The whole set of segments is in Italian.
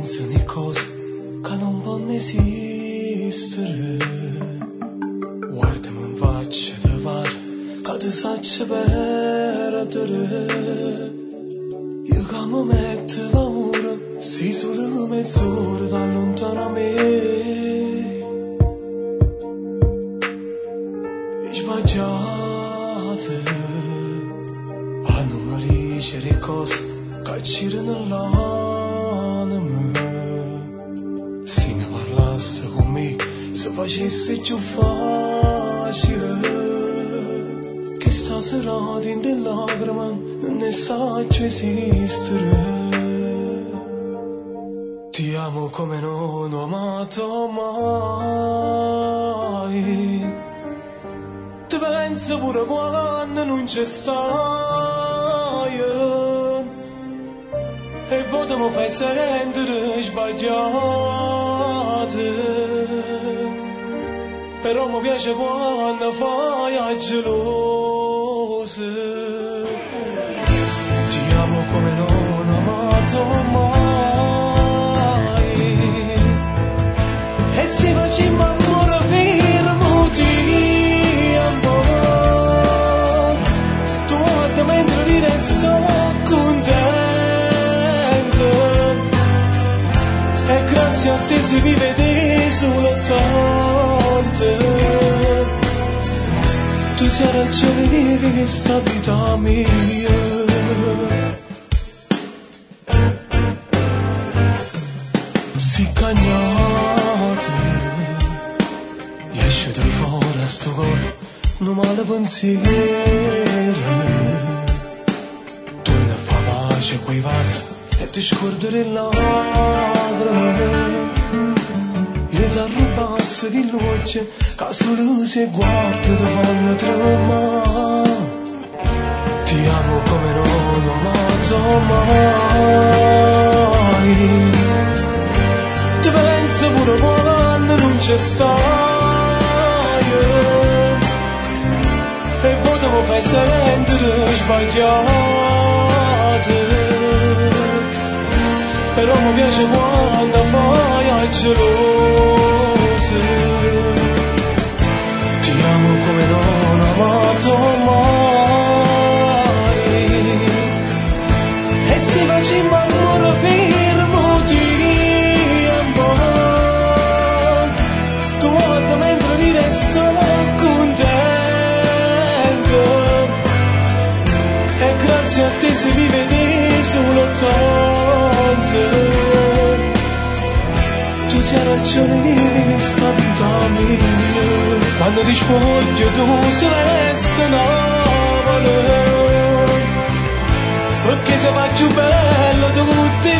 penso di cose che non possono esistere. Guardami in faccia te pare che ti saccia perdere. Io che mi metto paura, sei solo mezz'ora da lontano a me. E sbagliate a non morire le cose che girano l'anima. Se ne parlasse con me, se facesse più facile. Che sta serata in delle lacrime non ne sa più esistere. Ti amo come non ho amato mai. Ti penso pure quando non c'è stai. E voi mi fai sentire sbagliate. Però mi piace quando fai a gelose. Ti amo come non ho amato mai. E se facciamo amore fermo di amore, tu guarda mentre dire sono contento. E grazie a te si vive desolante. Tu sei ragione di questa vita mia. Si cagnate, esce dai fuori a sto cuore, non male pensiero. Torna a fa pace quei passi e ti scordi le lacrime. Io ti arrubasse che luce, che solo se guarda ti fanno tremare. Ti amo come non ho amato mai. Ti penso pure quando non c'è stai. E poi ti mi fai sentire sbagliate. Però mi piace quando fai a gelose. Ti amo come non ho amato mai. E se facciamo amore fermo di amore, tu guarda mentre dire sono contento. E grazie a te si vive desolante. Tu sei ragione di questa vita mia. Quando ti spoglio tu sei resta navale. Perché se fa più bello tu ti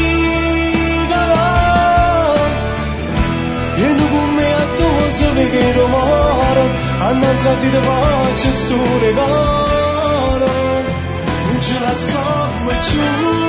vigala. E non con me a tu se vedi romano. Annanzati ti faccio sto regalo. Non ce la so mai giù.